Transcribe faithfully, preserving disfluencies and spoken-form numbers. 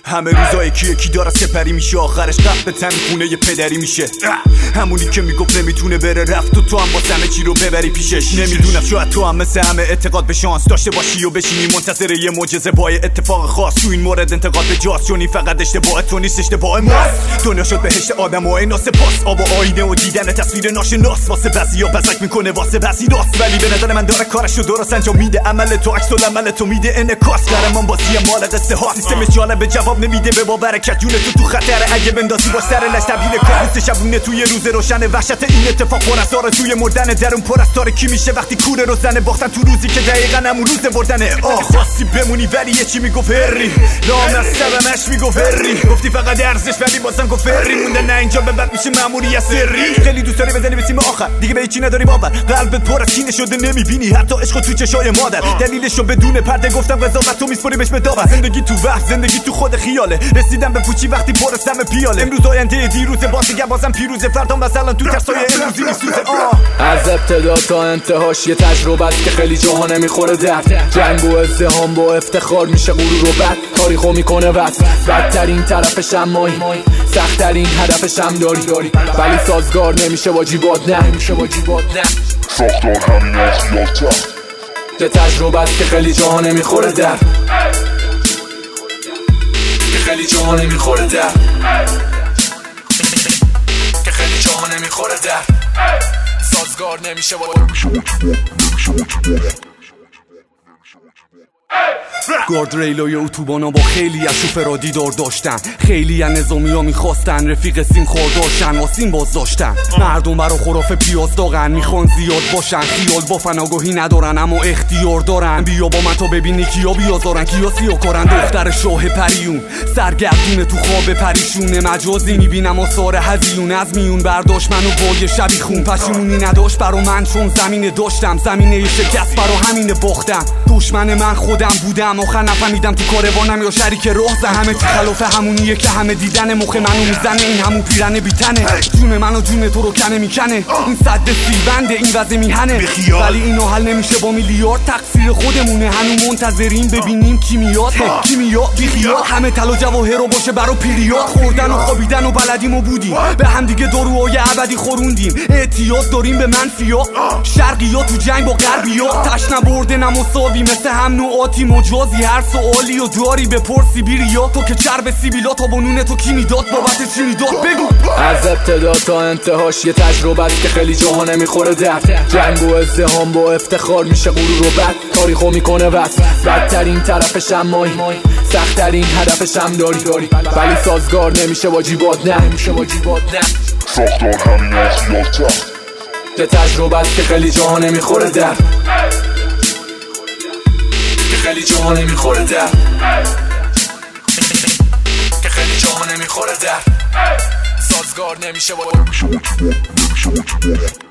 همه روزای کی یکی داره سپری میشه، آخرش قبل تن خونه ی پدری میشه. همونی که میگفت نمیتونه بره رفت و تو هم با همه چی رو ببری پیشش. نمیدونم شاید تو هم مثل همه اعتقاد به شانس داشته باشی و بشینی منتظر یه معجزه با اتفاق خاص. تو این مورد انتقاد به جاست، چون این فقط اشتباه تو نیست، اشتباه ماست. دنیا شد بهشت آدم و اینا سپاس، آب و آینه و دیدن تصویر ناشناس. واسه بعضیا بزک میکنه واسه بعضی راست، ولی به نظر من داره کارشو درست انجام میده. عمل تو عکس العمل تو میده انعکاس. قهرمان بازی مال قصه ها، سیستم جالب جواب نمیده به باورکت. جون تو تو خطره اگه بندازی با سر لش تبدیل کابوس شبونه توی روز روشن. وحشت این اتفاق پر از آرزوی مردن، درون پر از تاریکی میشه وقتی کوره رو زنه. باختن تو روزی که دقیقاً همون روز بردنه. آه خواستی بمونی ولی یه چی میگفت هری، لام از سرمش میگفت هری. گفتی فقط ارزش ولی بازم گفت هری. مونده نه اینجا به بعد میشه مأموریت سری. خیلی دوست داری بزنی به سیم آخر، دیگه به هیچی نداری باور. قلبت پر از کینه شده نمیبینی حتی عشق تو چشای مادر. دلیلشو بدون پرده گفتم قضاوت تو میسپریمش به داور. زندگی تو وهم، زندگی تو خود خیاله. رسیدم به پوچی وقتی پر از دم پیاله. امروز آینده دیروز باز دیگه بازم پیروز. فردام مثلا تو ترسای امروزی میسوزه. از ابتدا تا انتهاش یه تجربه است که خیلی جاها نمیخوره درد. جنگ و ازدحام با افتخار میشه غرور و بد. تاریخو میکنه وقت بدترین طرفش هم مایی، سختترین هدفش هم داری، ولی سازگار نمیشه واجبات نه. نمیشه واجبات نه. ساختار همین خیال تخت. یه تجربه است که خیلی جاها نمیخوره درد، که خیلی جاها نمیخوره درد، که خیلی جاها نمیخوره درد. سازگار نمیشه گاردریلای اتوبانا با خیلی از شوفرها دیدار داشتن. خیلی از نظامی ها میخواستن رفیق سیم خورداشن واسیم باز داشتن. مردم برا خرافه پیاز داغن، میخوان زیاد باشن. خیال با فناگاهی ندارن اما اختیار دارن. بیا با من تا ببینی کیا بیازارن کیا سیاکارن. دختر شاه پریون سرگردونه تو خواب پریشونه. مجازی میبینم آثار هزیون از میون برداشت منو با یه شبی خون. پشیمونی نداشت برا من چون زمینه داشتم. زمینه شکست برا همینه باختم. دشمن من خودم بودم، آخر نفهمیدم تو کاروانم یا شریک راه زن. همه چی خلاف همونیه که همه دیدن مخ منو میزنه. این همون پیرنه بیتنه، جون منو جون تو رو کنه میکنه. این صد سیبنده این وضع میهنه، ولی اینو حل نمیشه با میلیارد. تقصیر خودمونه هنو منتظرین ببینیم کی میاد. کی میاد بیخیال همه طلا جواهر رو باشه برا پیریاد. خوردن و خوابیدن و بلدیم و بودیم به هم دیگه داروهای ابدی خوروندیم. اعتیاد داریم به منفیا، شرقیا تو جنگ با غربیا. تشنه برده نمساوی مثل هم نوعاتی مجازی. هر سوالی و داری بپرسی بیریا. تو که چرب سیبیلا تا بنونه تو کی میداد بابت چی میداد بگو. از ابتدا تا انتهاش یه تجربه است که خیلی جاها نمیخوره درد. جنگ و ازدحام با افتخار میشه غرور و بد. تاریخو میکنه وقت بدترین طرفش هم مایی، سختترین هدفش هم داری، ولی سازگار نمیشه واجبات نه. نمیشه واجبات نه. ساختار همین خیال تخت. یه تجربه است که خیلی جاها نمیخوره درد، که خیلی جاها نمیخوره درد، که خیلی جاها نمیخوره درد. سازگار نمیشه